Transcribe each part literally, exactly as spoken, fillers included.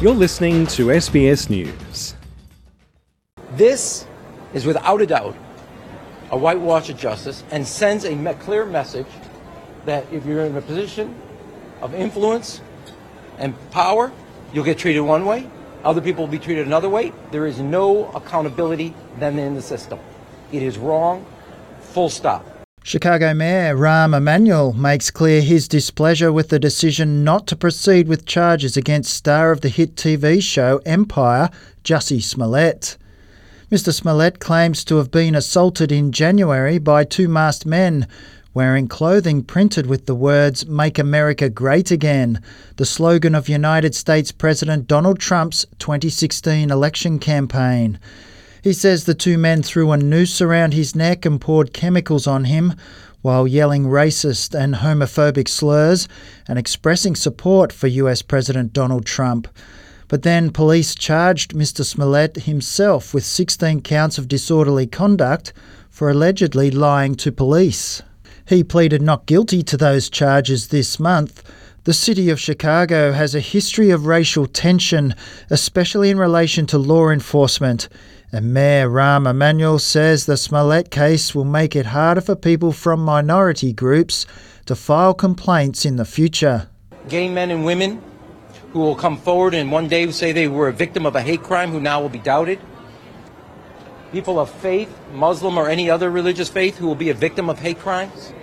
You're listening to S B S News. This is without a doubt a whitewash of justice and sends a me- clear message that if you're in a position of influence and power, you'll get treated one way, other people will be treated another way. There is no accountability then in the system. It is wrong, full stop. Chicago Mayor Rahm Emanuel makes clear his displeasure with the decision not to proceed with charges against star of the hit T V show Empire, Jussie Smollett. Mister Smollett claims to have been assaulted in January by two masked men wearing clothing printed with the words "Make America Great Again," the slogan of United States President Donald Trump's twenty sixteen election campaign. He says the two men threw a noose around his neck and poured chemicals on him while yelling racist and homophobic slurs and expressing support for U S President Donald Trump. But then police charged Mister Smollett himself with sixteen counts of disorderly conduct for allegedly lying to police. He pleaded not guilty to those charges this month. The city of Chicago has a history of racial tension, especially in relation to law enforcement. And Mayor Rahm Emanuel says the Smollett case will make it harder for people from minority groups to file complaints in the future. Gay men and women who will come forward and one day say they were a victim of a hate crime who now will be doubted. People of faith, Muslim or any other religious faith, who will be a victim of hate crimes.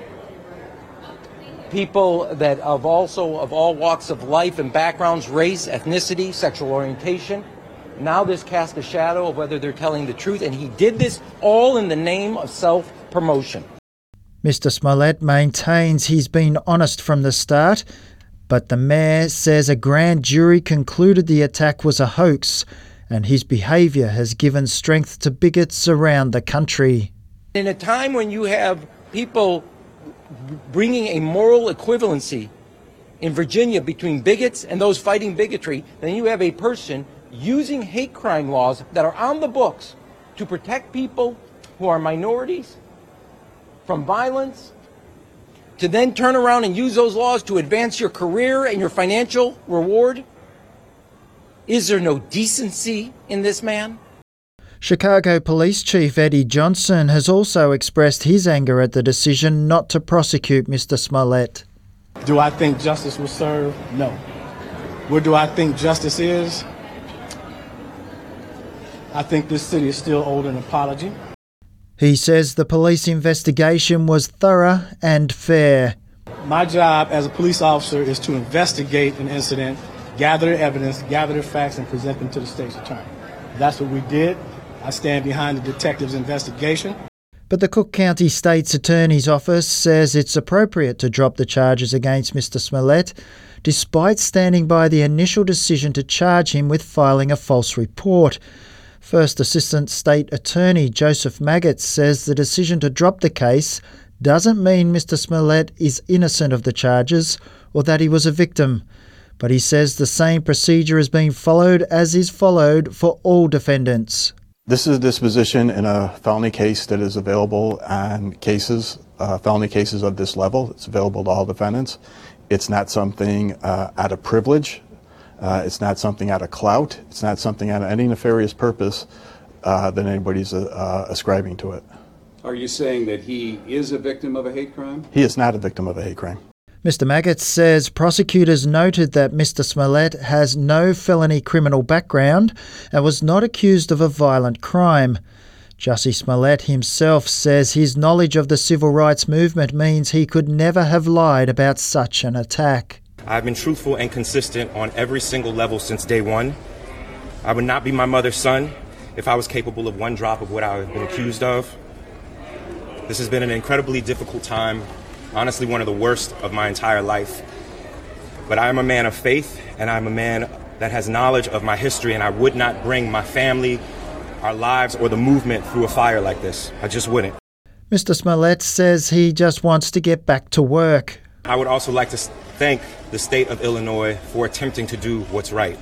People that of also of all walks of life and backgrounds, race, ethnicity, sexual orientation. Now this casts a shadow of whether they're telling the truth, and he did this all in the name of self-promotion. Mister Smollett maintains he's been honest from the start, but the mayor says a grand jury concluded the attack was a hoax, and his behaviour has given strength to bigots around the country. In a time when you have people bringing a moral equivalency in Virginia between bigots and those fighting bigotry, then you have a person using hate crime laws that are on the books to protect people who are minorities from violence, to then turn around and use those laws to advance your career and your financial reward. Is there no decency in this man? Chicago Police Chief Eddie Johnson has also expressed his anger at the decision not to prosecute Mister Smollett. Do I think justice was served? No. Where do I think justice is? I think this city is still owed an apology. He says the police investigation was thorough and fair. My job as a police officer is to investigate an incident, gather evidence, gather the facts, and present them to the state's attorney. That's what we did. I stand behind the detective's investigation. But the Cook County State's Attorney's Office says it's appropriate to drop the charges against Mister Smollett, despite standing by the initial decision to charge him with filing a false report. First Assistant State Attorney Joseph Maggots says the decision to drop the case doesn't mean Mister Smollett is innocent of the charges or that he was a victim. But he says the same procedure is being followed as is followed for all defendants. This is a disposition in a felony case that is available on cases, uh, felony cases of this level. It's available to all defendants. It's not something uh, out of privilege. Uh, it's not something out of clout. It's not something out of any nefarious purpose uh, that anybody's uh, ascribing to it. Are you saying that he is a victim of a hate crime? He is not a victim of a hate crime. Mister Maggots says prosecutors noted that Mister Smollett has no felony criminal background and was not accused of a violent crime. Jussie Smollett himself says his knowledge of the civil rights movement means he could never have lied about such an attack. I've been truthful and consistent on every single level since day one. I would not be my mother's son if I was capable of one drop of what I've been accused of. This has been an incredibly difficult time, honestly one of the worst of my entire life. But I am a man of faith, and I'm a man that has knowledge of my history, and I would not bring my family, our lives, or the movement through a fire like this. I just wouldn't. Mister Smollett says he just wants to get back to work. I would also like to thank the state of Illinois for attempting to do what's right.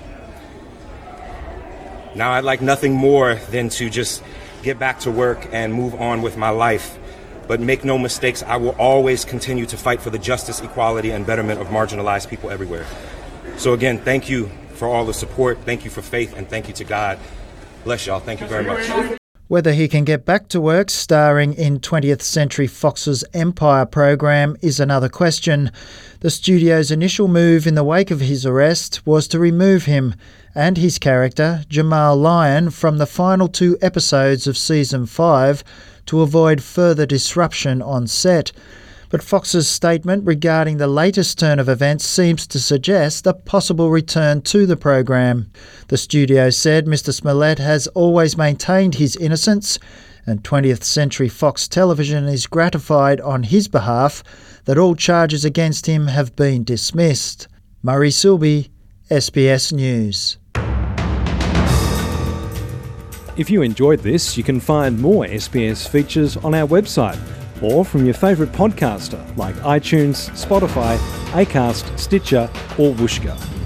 Now I'd like nothing more than to just get back to work and move on with my life. But make no mistakes, I will always continue to fight for the justice, equality, and betterment of marginalized people everywhere. So again, thank you for all the support. Thank you for faith, and thank you to God. Bless y'all. Thank you very much. Whether he can get back to work starring in twentieth Century Fox's Empire program is another question. The studio's initial move in the wake of his arrest was to remove him and his character, Jamal Lyon, from the final two episodes of season five to avoid further disruption on set. But Fox's statement regarding the latest turn of events seems to suggest a possible return to the program. The studio said Mister Smollett has always maintained his innocence, and twentieth Century Fox Television is gratified on his behalf that all charges against him have been dismissed. Murray Silby, S B S News. If you enjoyed this, you can find more S B S features on our website or from your favourite podcaster like iTunes, Spotify, Acast, Stitcher or Whooshkaa.